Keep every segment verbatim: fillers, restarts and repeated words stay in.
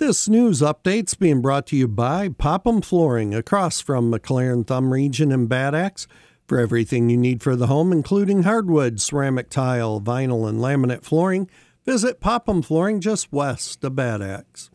This news update's being brought to you by Popham Flooring across from McLaren Thumb Region in Bad Axe. For everything you need for the home, including hardwood, ceramic tile, vinyl, and laminate flooring, visit Popham Flooring just west of Bad Axe.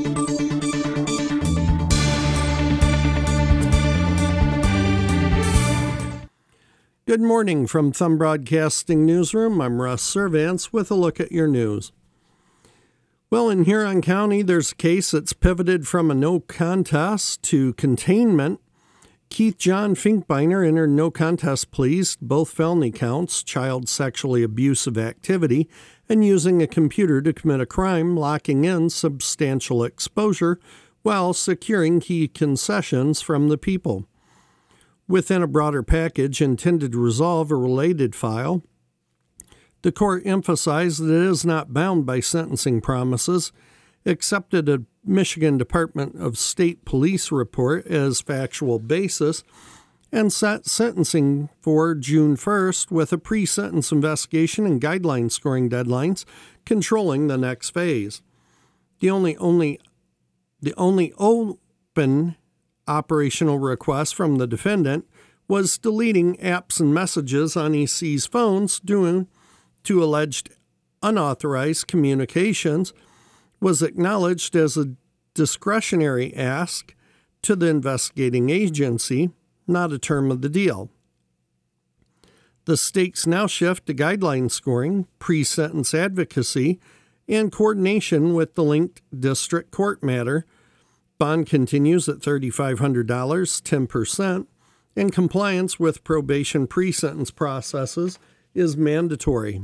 Good morning from Thumb Broadcasting Newsroom. I'm Russ Servance with a look at your news. Well, in Huron County, there's a case that's pivoted from a no contest to containment. Keith John Finkbeiner entered no contest pleas, both felony counts, child sexually abusive activity, and using a computer to commit a crime, locking in substantial exposure while securing key concessions from the people. Within a broader package intended to resolve a related file, the court emphasized that it is not bound by sentencing promises, accepted a Michigan Department of State Police report as factual basis, and set sentencing for June first with a pre-sentence investigation and guideline scoring deadlines controlling the next phase. The only only the only open operational request from the defendant was deleting apps and messages on E C's phones due to alleged unauthorized communications, was acknowledged as a discretionary ask to the investigating agency, not a term of the deal. The stakes now shift to guideline scoring, pre-sentence advocacy, and coordination with the linked district court matter. Bond continues at three thousand five hundred dollars, ten percent, and compliance with probation pre-sentence processes is mandatory.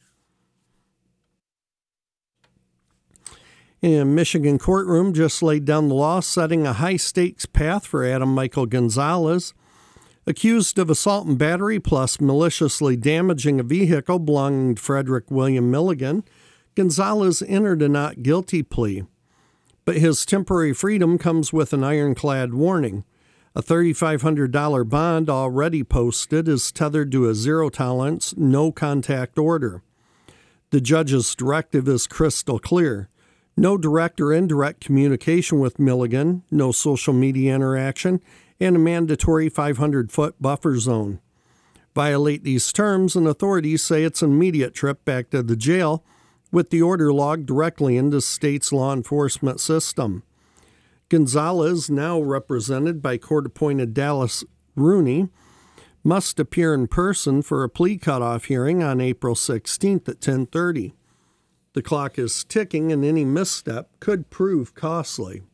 A Michigan courtroom just laid down the law setting a high-stakes path for Adam Michael Gonzalez. Accused of assault and battery plus maliciously damaging a vehicle belonging to Frederick William Milligan, Gonzalez entered a not guilty plea. But his temporary freedom comes with an ironclad warning. A three thousand five hundred dollars bond already posted is tethered to a zero-tolerance, no-contact order. The judge's directive is crystal clear. No direct or indirect communication with Milligan, no social media interaction, and a mandatory five hundred foot buffer zone. Violate these terms, and authorities say it's an immediate trip back to the jail, with the order logged directly into the state's law enforcement system. Gonzalez, now represented by court-appointed Dallas Rooney, must appear in person for a plea cutoff hearing on April sixteenth at ten thirty. The clock is ticking, and any misstep could prove costly.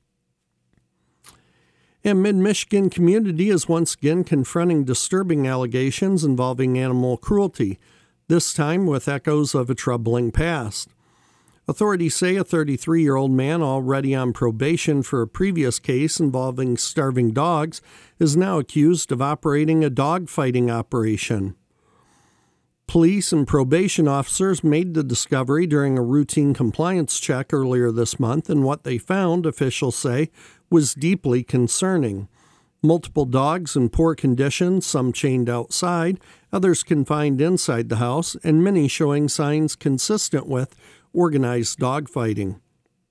A Mid-Michigan community is once again confronting disturbing allegations involving animal cruelty, this time with echoes of a troubling past. Authorities say a thirty-three-year-old man already on probation for a previous case involving starving dogs is now accused of operating a dog-fighting operation. Police and probation officers made the discovery during a routine compliance check earlier this month, and what they found, officials say, was deeply concerning. Multiple dogs in poor condition, some chained outside, others confined inside the house, and many showing signs consistent with organized dogfighting.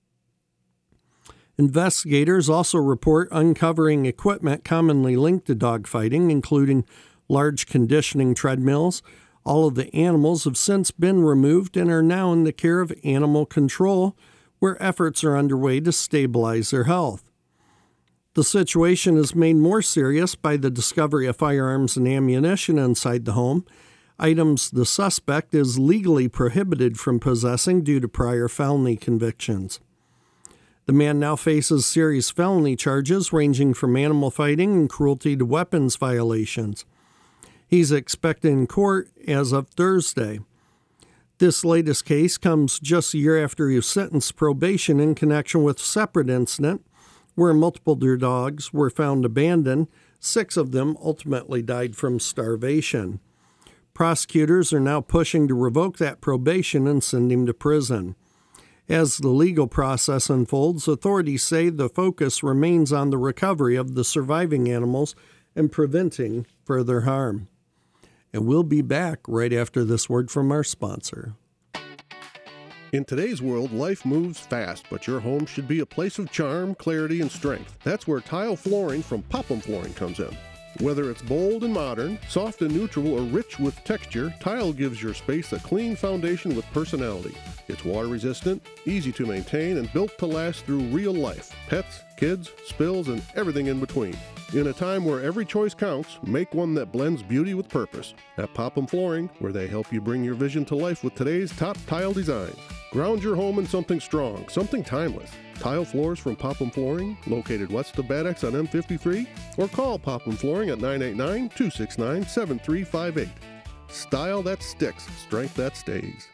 Investigators also report uncovering equipment commonly linked to dogfighting, including large conditioning treadmills. All of the animals have since been removed and are now in the care of animal control, where efforts are underway to stabilize their health. The situation is made more serious by the discovery of firearms and ammunition inside the home, items the suspect is legally prohibited from possessing due to prior felony convictions. The man now faces serious felony charges ranging from animal fighting and cruelty to weapons violations. He's expected in court as of Thursday. This latest case comes just a year after he was sentenced to probation in connection with a separate incident where multiple deer dogs were found abandoned. Six of them ultimately died from starvation. Prosecutors are now pushing to revoke that probation and send him to prison. As the legal process unfolds, authorities say the focus remains on the recovery of the surviving animals and preventing further harm. And we'll be back right after this word from our sponsor. In today's world, life moves fast, but your home should be a place of charm, clarity, and strength. That's where tile flooring from Popham Flooring comes in. Whether it's bold and modern, soft and neutral, or rich with texture, tile gives your space a clean foundation with personality. It's water resistant, easy to maintain, and built to last through real life. Pets, kids, spills, and everything in between. In a time where every choice counts, make one that blends beauty with purpose. At Popham Flooring, where they help you bring your vision to life with today's top tile designs. Ground your home in something strong, something timeless. Tile floors from Popham Flooring, located west of Bad Axe on M fifty-three, or call Popham Flooring at nine eight nine, two six nine, seven three five eight. Style that sticks, strength that stays.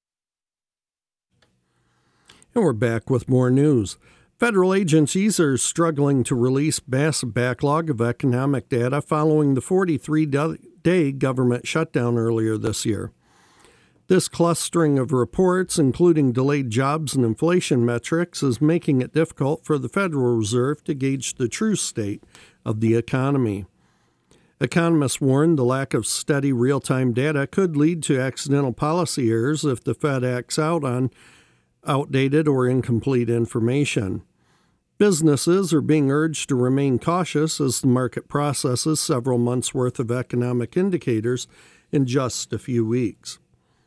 And we're back with more news. Federal agencies are struggling to release massive backlog of economic data following the forty-three day government shutdown earlier this year. This clustering of reports, including delayed jobs and inflation metrics, is making it difficult for the Federal Reserve to gauge the true state of the economy. Economists warn the lack of steady real-time data could lead to accidental policy errors if the Fed acts out on outdated or incomplete information. Businesses are being urged to remain cautious as the market processes several months' worth of economic indicators in just a few weeks.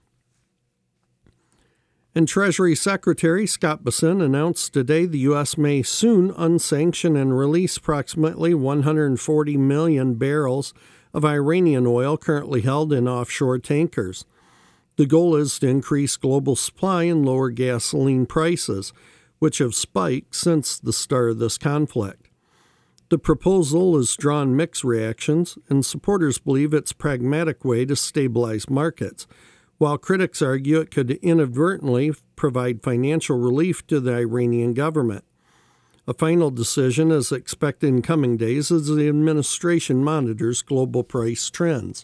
And Treasury Secretary Scott Bessent announced today the U S may soon unsanction and release approximately one hundred forty million barrels of Iranian oil currently held in offshore tankers. The goal is to increase global supply and lower gasoline prices, which have spiked since the start of this conflict. The proposal has drawn mixed reactions, and supporters believe it's a pragmatic way to stabilize markets, while critics argue it could inadvertently provide financial relief to the Iranian government. A final decision is expected in coming days as the administration monitors global price trends.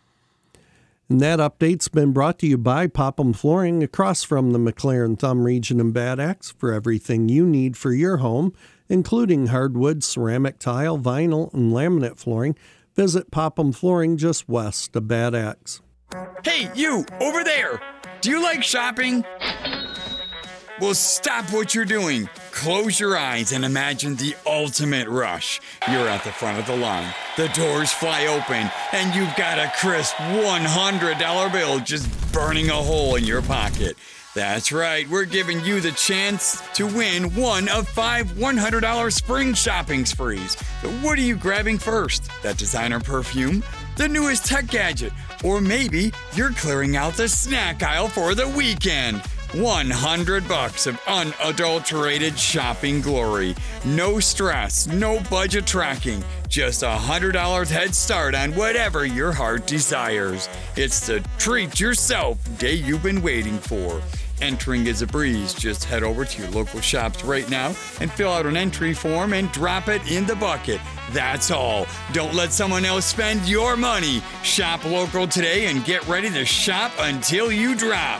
And that update's been brought to you by Popham Flooring across from the McLaren Thumb region in Bad Axe for everything you need for your home, including hardwood, ceramic tile, vinyl, and laminate flooring. Visit Popham Flooring just west of Bad Axe. Hey, you, over there! Do you like shopping? Well, stop what you're doing. Close your eyes and imagine the ultimate rush. You're at the front of the line. The doors fly open, and you've got a crisp one hundred dollar bill just burning a hole in your pocket. That's right, we're giving you the chance to win one of five one hundred dollar spring shopping sprees. What are you grabbing first? That designer perfume? The newest tech gadget? Or maybe you're clearing out the snack aisle for the weekend. one hundred bucks of unadulterated shopping glory. No stress, no budget tracking. Just a one hundred dollars head start on whatever your heart desires. It's the treat yourself day you've been waiting for. Entering is a breeze. Just head over to your local shops right now and fill out an entry form and drop it in the bucket. That's all. Don't let someone else spend your money. Shop local today and get ready to shop until you drop.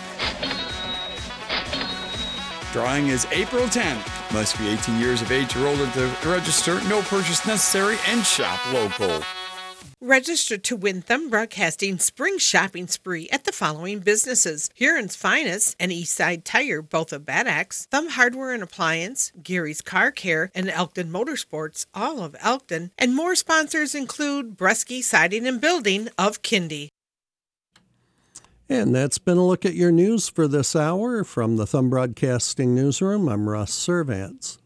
Drawing is April tenth. Must be eighteen years of age or older to register. No purchase necessary and shop local. Register to win Thumb Broadcasting Spring Shopping Spree at the following businesses: Huron's Finest and Eastside Tire, both of Bad Axe, Thumb Hardware and Appliance, Gary's Car Care, and Elkton Motorsports, all of Elkton. And more sponsors include Bresky Siding and Building of Kindy. And that's been a look at your news for this hour. From the Thumb Broadcasting Newsroom, I'm Russ Servants.